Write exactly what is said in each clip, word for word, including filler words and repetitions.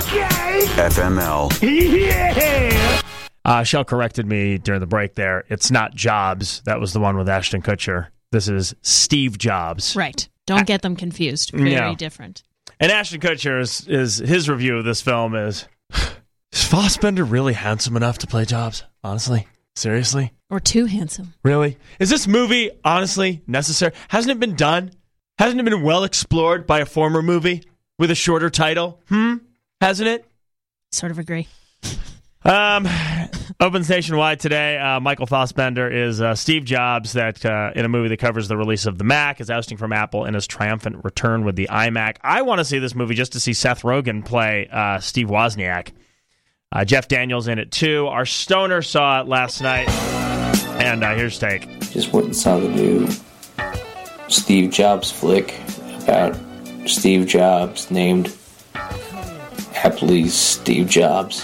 Okay. F M L. Yeah. Uh, Shell corrected me during the break there. It's not Jobs. That was the one with Ashton Kutcher. This is Steve Jobs. Right. Don't get them confused. Very Yeah. different. And Ashton Kutcher, is, is his review of this film is, is Fassbender really handsome enough to play Jobs? Honestly? Seriously? Or too handsome. Really? Is this movie, honestly, necessary? Hasn't it been done? Hasn't it been well explored by a former movie with a shorter title? Hmm? Hasn't it? Sort of agree. Um, opens nationwide today. Uh, Michael Fassbender is uh, Steve Jobs that uh, in a movie that covers the release of the Mac, is ousting from Apple in his triumphant return with the iMac. I want to see this movie just to see Seth Rogen play uh, Steve Wozniak. Uh, Jeff Daniels in it too. Our stoner saw it last night, and uh, here's take. Just went and saw the new Steve Jobs flick about Steve Jobs, named aptly Steve Jobs.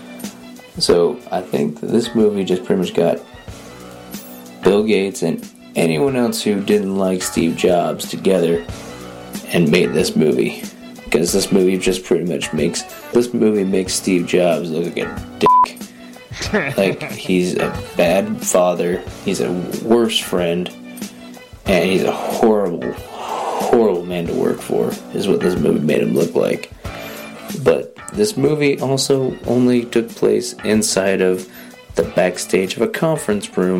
So I think that this movie just pretty much got Bill Gates and anyone else who didn't like Steve Jobs together and made this movie. Because this movie just pretty much makes this movie makes Steve Jobs look like a dick. Like, he's a bad father, he's a worse friend, and he's a horrible, horrible man to work for, is what this movie made him look like. But this movie also only took place inside of the backstage of a conference room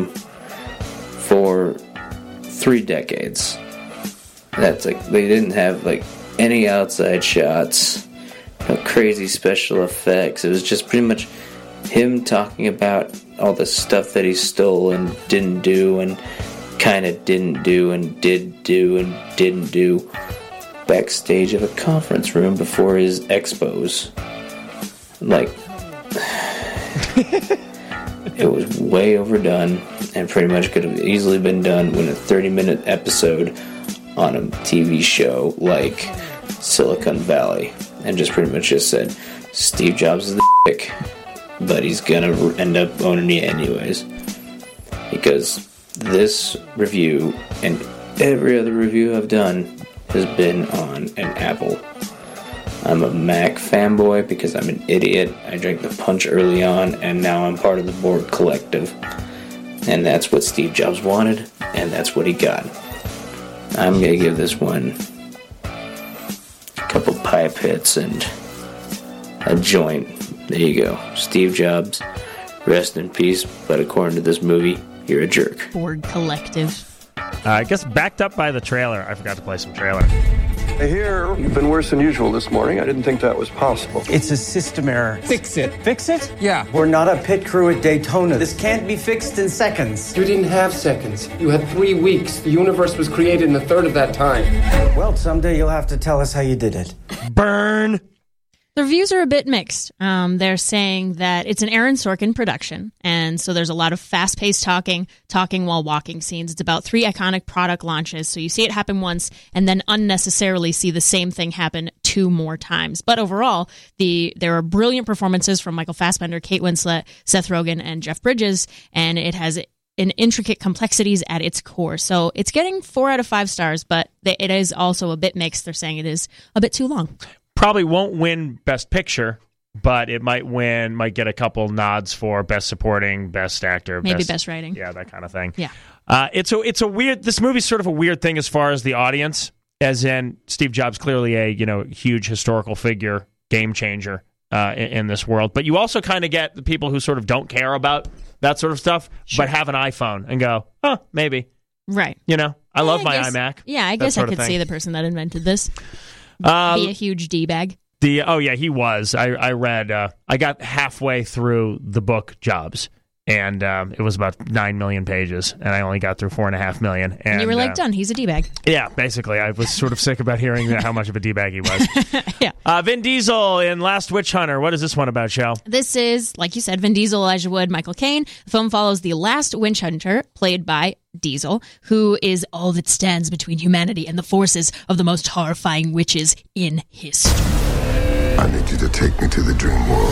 for three decades. That's like, they didn't have like any outside shots, no crazy special effects. It was just pretty much him talking about all the stuff that he stole and didn't do and kind of didn't do and did do and didn't do backstage of a conference room before his expos. Like, it was way overdone and pretty much could have easily been done in a thirty minute episode on a T V show like Silicon Valley, and just pretty much just said Steve Jobs is the dick, but he's gonna end up owning you anyways. Because this review and every other review I've done has been on an Apple. I'm a Mac fanboy because I'm an idiot. I drank the punch early on, and now I'm part of the Borg Collective. And that's what Steve Jobs wanted, and that's what he got. I'm gonna give this one a couple pipe hits and a joint. There you go. Steve Jobs, rest in peace, but according to this movie, you're a jerk. Borg Collective. Uh, I guess backed up by the trailer. I forgot to play some trailer. I hear you've been worse than usual this morning. I didn't think that was possible. It's a system error. Fix it. Fix it? Yeah. We're not a pit crew at Daytona. This can't be fixed in seconds. You didn't have seconds. You had three weeks. The universe was created in a third of that time. Well, someday you'll have to tell us how you did it. Burn! The reviews are a bit mixed. Um, they're saying that it's an Aaron Sorkin production, and so there's a lot of fast-paced talking, talking while walking scenes. It's about three iconic product launches, so you see it happen once and then unnecessarily see the same thing happen two more times. But overall, the there are brilliant performances from Michael Fassbender, Kate Winslet, Seth Rogen, and Jeff Bridges, and it has an intricate complexities at its core. So it's getting four out of five stars, but it is also a bit mixed. They're saying it is a bit too long. Probably won't win Best Picture, but it might win, might get a couple nods for Best Supporting, Best Actor. Maybe Best, best Writing. Yeah, that kind of thing. Yeah. Uh, it's a it's a weird, this movie's sort of a weird thing as far as the audience, as in Steve Jobs, clearly a, you know, huge historical figure, game changer uh, in, in this world. But you also kind of get the people who sort of don't care about that sort of stuff, sure. but have an iPhone and go, huh, maybe. Right. You know, I love I my guess, iMac. Yeah, I guess I could see the person that invented this. Um, be a huge D-bag. The oh yeah, he was. I I read. Uh, I got halfway through the book Jobs, and um, it was about nine million pages, and I only got through four and a half million. And, and you were like, uh, done. He's a D-bag. Yeah, basically, I was sort of sick about hearing how much of a D-bag he was. yeah. Uh, Vin Diesel in Last Witch Hunter. What is this one about, Shell? This is, like you said, Vin Diesel, Elijah Wood, Michael Caine. The film follows the last witch hunter, played by Diesel, who is all that stands between humanity and the forces of the most horrifying witches in history. I need you to take me to the dream world.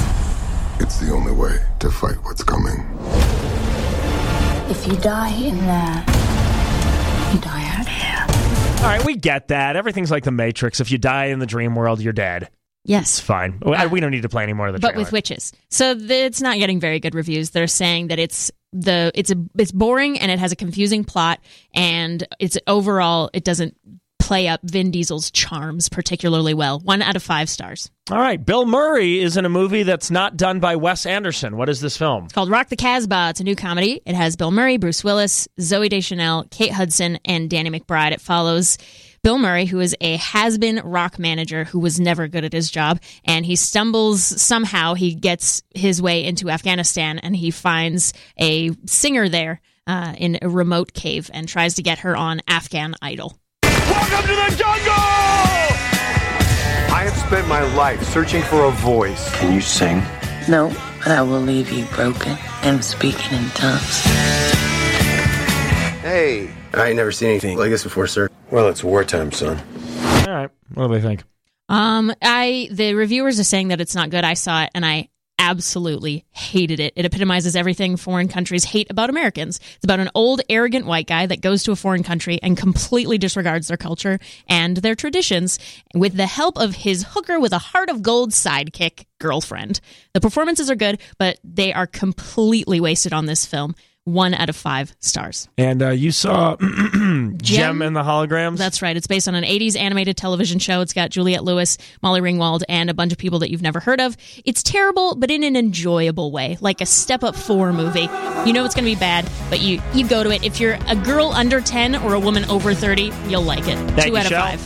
It's the only way to fight what's coming. If you die in there, you die out here. All right, we get that. Everything's like the Matrix. If you die in the dream world, you're dead. Yes. It's fine. Uh, we don't need to play any more of the but trailer. with witches. So the, it's not getting very good reviews. They're saying that it's the it's a it's boring and it has a confusing plot, and it's overall it doesn't play up Vin Diesel's charms particularly well. One out of five stars. All right. Bill Murray is in a movie that's not done by Wes Anderson. What is this film? It's called Rock the Casbah. It's a new comedy. It has Bill Murray, Bruce Willis, Zooey Deschanel, Kate Hudson, and Danny McBride. It follows Bill Murray, who is a has-been rock manager who was never good at his job, and he stumbles somehow. He gets his way into Afghanistan, and he finds a singer there uh, in a remote cave and tries to get her on Afghan Idol. Welcome to the jungle! I have spent my life searching for a voice. Can you sing? No, but I will leave you broken and speaking in tongues. Hey, I ain't never seen anything like this before, sir. Well, it's wartime, son. All right. What do we think? Um, I the reviewers are saying that it's not good. I saw it and I absolutely hated it. It epitomizes everything foreign countries hate about Americans. It's about an old, arrogant white guy that goes to a foreign country and completely disregards their culture and their traditions with the help of his hooker with a heart of gold sidekick girlfriend. The performances are good, but they are completely wasted on this film. One out of five stars. And uh, you saw Gem and the Holograms? That's right. It's based on an eighties animated television show. It's got Juliette Lewis, Molly Ringwald, and a bunch of people that you've never heard of. It's terrible, but in an enjoyable way, like a Step Up four movie. You know it's going to be bad, but you, you go to it. If you're a girl under ten or a woman over thirty, you'll like it. Thank Two you, out of Shel. five.